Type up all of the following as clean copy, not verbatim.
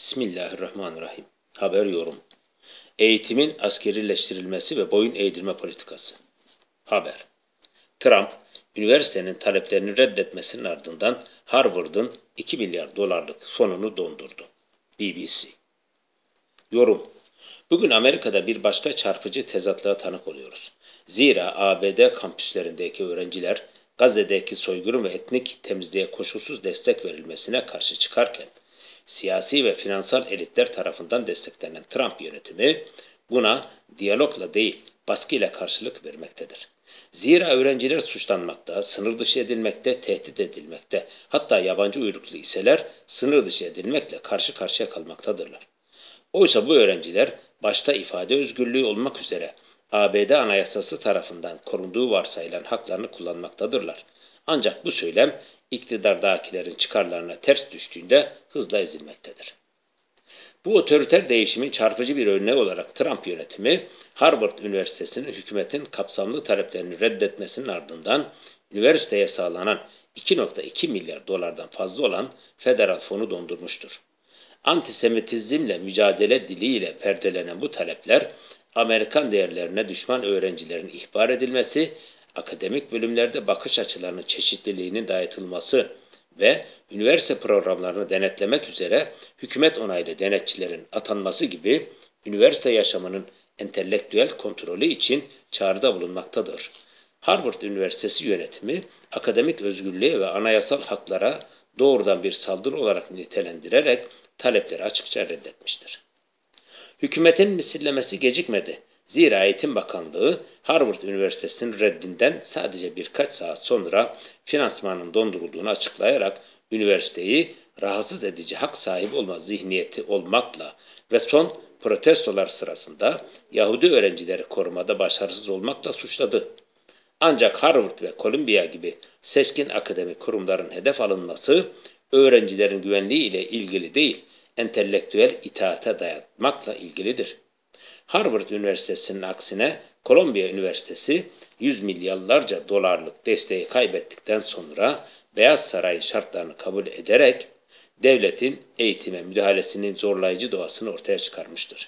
Bismillahirrahmanirrahim. Haber yorum. Eğitimin askerileştirilmesi ve boyun eğdirme politikası. Haber. Trump, üniversitenin taleplerini reddetmesinin ardından Harvard'ın 2 milyar dolarlık fonunu dondurdu. BBC. Yorum. Bugün Amerika'da bir başka çarpıcı tezatlığa tanık oluyoruz. Zira ABD kampüslerindeki öğrenciler Gazze'deki soykırım ve etnik temizliğe koşulsuz destek verilmesine karşı çıkarken, siyasi ve finansal elitler tarafından desteklenen Trump yönetimi buna diyalogla değil baskıyla karşılık vermektedir. Zira öğrenciler suçlanmakta, sınır dışı edilmekte, tehdit edilmekte, hatta yabancı uyruklu iseler sınır dışı edilmekle karşı karşıya kalmaktadırlar. Oysa bu öğrenciler başta ifade özgürlüğü olmak üzere ABD Anayasası tarafından korunduğu varsayılan haklarını kullanmaktadırlar. Ancak bu söylem iktidardakilerin çıkarlarına ters düştüğünde hızla ezilmektedir. Bu otoriter değişimin çarpıcı bir örneği olarak Trump yönetimi, Harvard Üniversitesi'nin hükümetin kapsamlı taleplerini reddetmesinin ardından üniversiteye sağlanan 2,2 milyar dolardan fazla olan federal fonu dondurmuştur. Antisemitizmle mücadele diliyle perdelenen bu talepler, Amerikan değerlerine düşman öğrencilerin ihbar edilmesi, akademik bölümlerde bakış açılarının çeşitliliğinin dayatılması ve üniversite programlarını denetlemek üzere hükümet onaylı denetçilerin atanması gibi üniversite yaşamının entelektüel kontrolü için çağrıda bulunmaktadır. Harvard Üniversitesi yönetimi, akademik özgürlüğe ve anayasal haklara doğrudan bir saldırı olarak nitelendirerek talepleri açıkça reddetmiştir. Hükümetin misillemesi gecikmedi. Zira Eğitim Bakanlığı Harvard Üniversitesi'nin reddinden sadece birkaç saat sonra finansmanın dondurulduğunu açıklayarak üniversiteyi rahatsız edici hak sahibi olma zihniyeti olmakla ve son protestolar sırasında Yahudi öğrencileri korumada başarısız olmakla suçladı. Ancak Harvard ve Columbia gibi seçkin akademik kurumların hedef alınması öğrencilerin güvenliği ile ilgili değil, entelektüel itaate dayatmakla ilgilidir. Harvard Üniversitesi'nin aksine Columbia Üniversitesi 100 milyarlarca dolarlık desteği kaybettikten sonra Beyaz Saray'ın şartlarını kabul ederek devletin eğitime müdahalesinin zorlayıcı doğasını ortaya çıkarmıştır.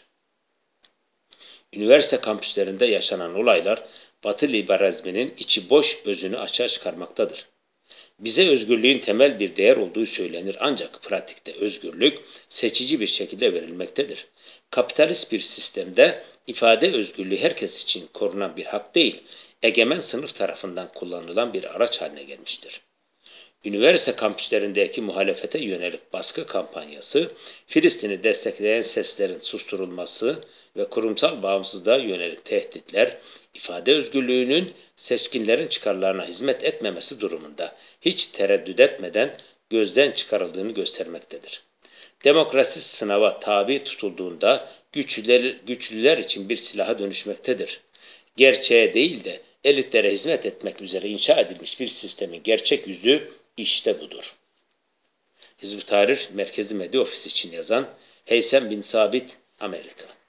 Üniversite kampüslerinde yaşanan olaylar Batı liberalizminin içi boş özünü açığa çıkarmaktadır. Bize özgürlüğün temel bir değer olduğu söylenir ancak pratikte özgürlük seçici bir şekilde verilmektedir. Kapitalist bir sistemde ifade özgürlüğü herkes için korunan bir hak değil, egemen sınıf tarafından kullanılan bir araç haline gelmiştir. Üniversite kampüslerindeki muhalefete yönelik baskı kampanyası, Filistin'i destekleyen seslerin susturulması ve kurumsal bağımsızlığa yönelik tehditler, ifade özgürlüğünün seçkinlerin çıkarlarına hizmet etmemesi durumunda hiç tereddüt etmeden gözden çıkarıldığını göstermektedir. Demokrasi sınava tabi tutulduğunda güçlüler için bir silaha dönüşmektedir. Gerçeğe değil de elitlere hizmet etmek üzere inşa edilmiş bir sistemin gerçek yüzü işte budur. Hizb-ut Tahrir Merkezi Medya Ofisi için yazan Heysem bin Sabit, Amerika.